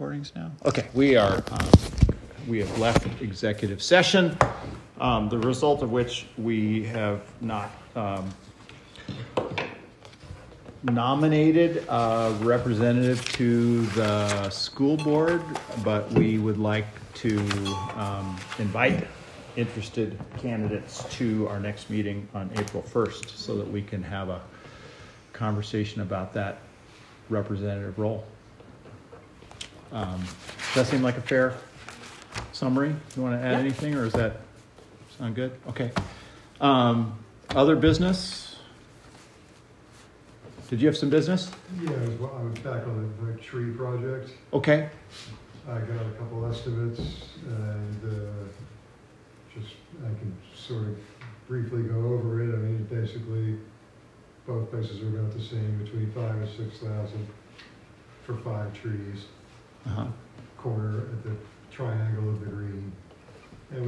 recordings now? Okay, we have left executive session, the result of which we have not nominated a representative to the school board, but we would like to invite interested candidates to our next meeting on April 1st so that we can have a conversation about that representative role. Does that seem like a fair summary? You want to add anything, or does that sound good? Okay. Other business? Did you have some business? Yeah, I was back on the tree project. Okay. I got a couple estimates, and I can sort of briefly go over it. I mean, basically, both places are about the same, between 5,000 and 6,000 for 5 trees. Uh-huh. Corner at the triangle of the green, and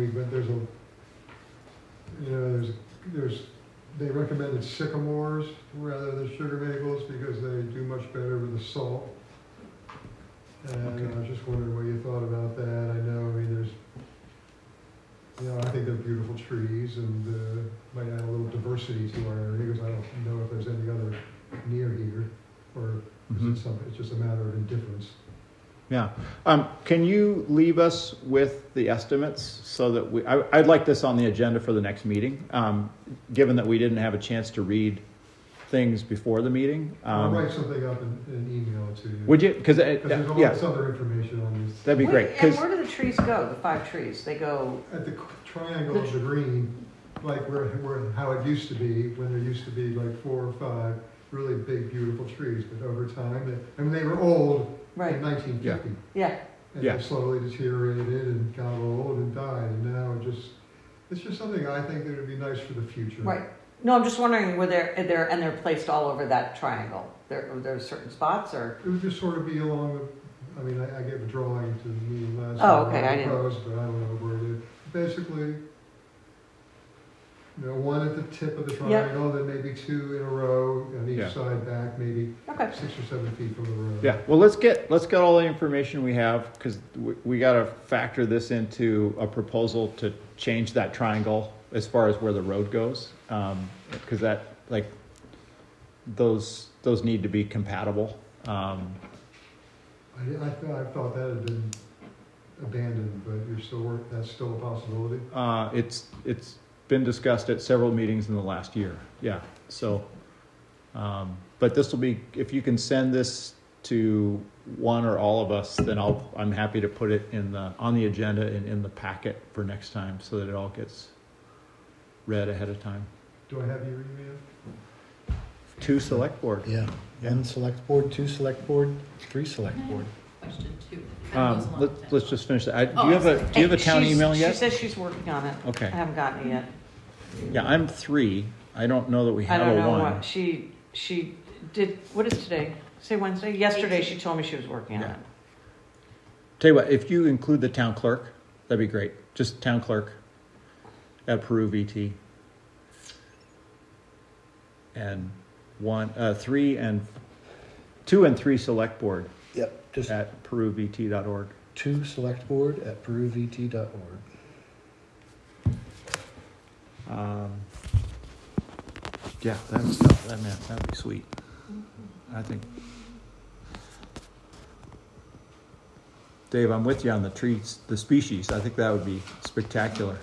they recommended sycamores rather than sugar maples because they do much better with the salt. And Okay. I was just wondering what you thought about that. I mean, I think they're beautiful trees and might add a little diversity to our area because I don't know if there's any other near here, or is it it's just a matter of indifference. Yeah. Can you leave us with the estimates so that I'd like this on the agenda for the next meeting, given that we didn't have a chance to read things before the meeting. I'll write something up and email it to you. Would you? Because there's all this other information on this. That'd be great. And where do the trees go, the 5 trees? They go... At the triangle of the green, like where how it used to be, when there used to be like 4 or 5 really big, beautiful trees. But over time, they were old in 1950. Yeah. And they slowly deteriorated and got old and died. And now it's just something I think that would be nice for the future. Right. No, I'm just wondering, they're placed all over that triangle. There are certain spots, or? It would just sort of be along the, I gave a drawing to the meeting last Oh, time. okay, I didn't. But I don't know where it is. Basically, one at the tip of the triangle, then maybe 2 in a row on each side back, maybe 6 or 7 feet from the road. Yeah. Well, let's get all the information we have, because we got to factor this into a proposal to change that triangle as far as where the road goes, because those need to be compatible. I thought that had been abandoned, but that's still a possibility. It's been discussed at several meetings in the last year. Yeah. So, but this will be, if you can send this to one or all of us, then I'm happy to put it on the agenda and in the packet for next time, so that it all gets read ahead of time. Do I have your email? 2 select board. Yeah. 1 select board, 2 select board, 3 select board. Question 2. Let's just finish that. Do you have a town email yet? She says she's working on it. Okay. I haven't gotten it yet. Yeah, I'm 3. I don't know that we have I don't a know 1. what she did. What is today? Say Wednesday. Yesterday she told me she was working on it. Tell you what, if you include the town clerk, that'd be great. Just town clerk at Peru VT. And 2 and 3 select board. Yep. Just at peruvt.org. 2 select board at peruvt.org. Yeah, that'd be sweet. I think. Dave, I'm with you on the trees, the species. I think that would be spectacular.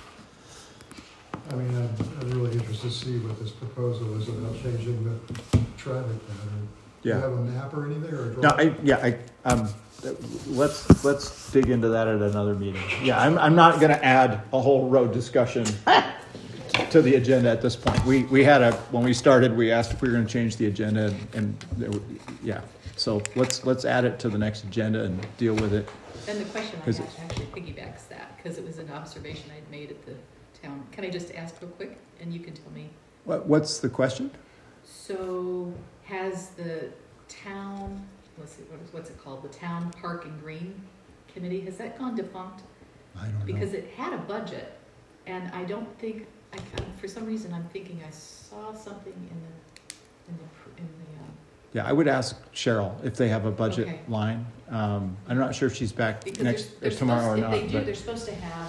I'm really interested to see what this proposal is about changing the traffic pattern. Do you have a map or anything, or a drawing? Let's dig into that at another meeting. Yeah, I'm not going to add a whole road discussion to the agenda at this point. We had when we started, we asked if we were going to change the agenda, and so let's add it to the next agenda and deal with it. And the question I had actually piggybacks that, because it was an observation I'd made at the town. Can I just ask real quick, and you can tell me? What's the question? So has the town, let's see, what's it called? The Town Park and Green Committee, has that gone defunct? I don't know. Because it had a budget, and I don't think, for some reason I'm thinking I saw something in the Yeah, I would ask Cheryl if they have a budget Okay. line. I'm not sure if she's back Because next they're tomorrow or supposed, not. if they do, But they're supposed to have,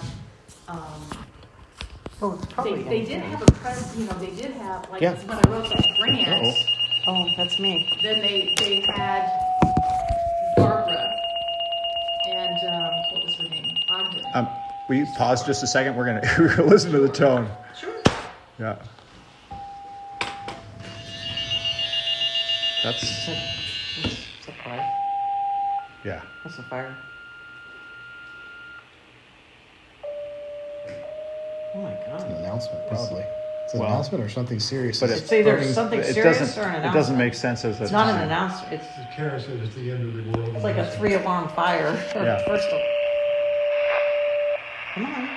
Oh, it's probably they in did here. have a press, they did have, like, Yeah. when I wrote that grant, Uh-oh. Oh, that's me. then they had Barbara and, what was her name? Ogden. will you pause just a second? We're gonna listen to the tone. Sure. Yeah. That's That's a fire. yeah. That's a fire. Oh my An god. announcement, probably. It's an Well, announcement or something serious. but It's either It something doesn't. serious or an announcement. It doesn't make sense as a. It's not an announcement. It's As Karen said, it's the end of the world. it's like a 3-alarm fire. Yeah. First of Come on.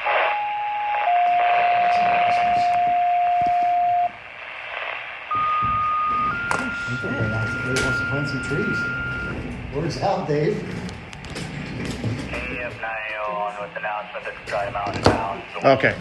Maybe wants to plant some trees. Word's out, Dave. AF 9 with announcement that Dry Mountain bound. Okay.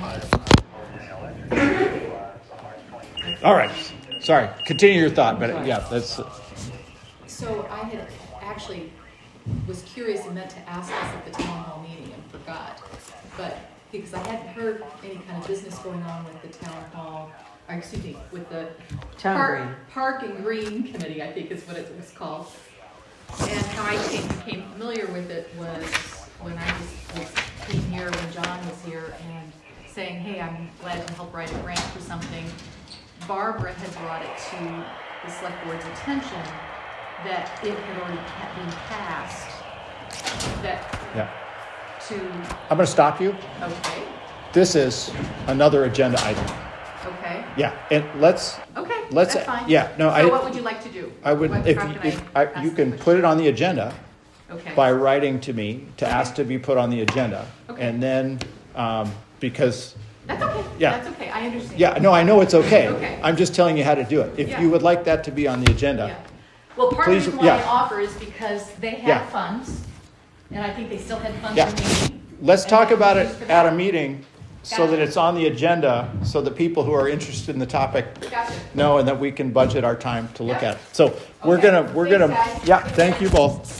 All right. Sorry. Continue your thought, but yeah, that's. So I had actually was curious and meant to ask this at the town hall meeting and forgot. But because I hadn't heard any kind of business going on with the town hall, or excuse me, with the Town Park and Green Committee, I think is what it was called. And how I became familiar with it was when I came here, when John was here, and saying, hey, I'm glad to help write a grant for something. Barbara had brought it to the select board's attention that it had already been passed, that Yeah. to, I'm going to stop you. okay, This is another agenda item. okay, Yeah, and let's. okay, Let's- that's fine. yeah, no, So what would you like to do? I would What- if how you, can if I I, you ask can the put it on the agenda question? Okay. by writing to me to ask to be put on the agenda, Okay. and then because That's okay. Yeah. That's okay. I understand. yeah, no, I know it's okay. Okay. I'm just telling you how to do it. If Yeah. you would like that to be on the agenda, Yeah. Well, part of Please, the reason why yeah. I offer is because they had Yeah. funds, and I think they still had funds Yeah. remaining. let's And talk they about can it use for at a that. meeting so Gotcha. that it's on the agenda, so that people who are interested in the topic Gotcha. know, and that we can budget our time to look Yeah. at it. So we're Okay. gonna Thanks, guys. yeah. Thank you both.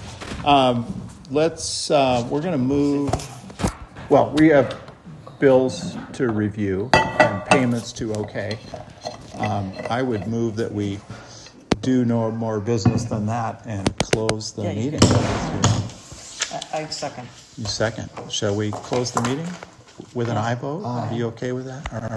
We're gonna move. Well, we have bills to review and payments to okay. I would move that we do no more business than that and close the Yeah, you meeting. I second. You second. Shall we close the meeting with an aye vote? Are you okay with that?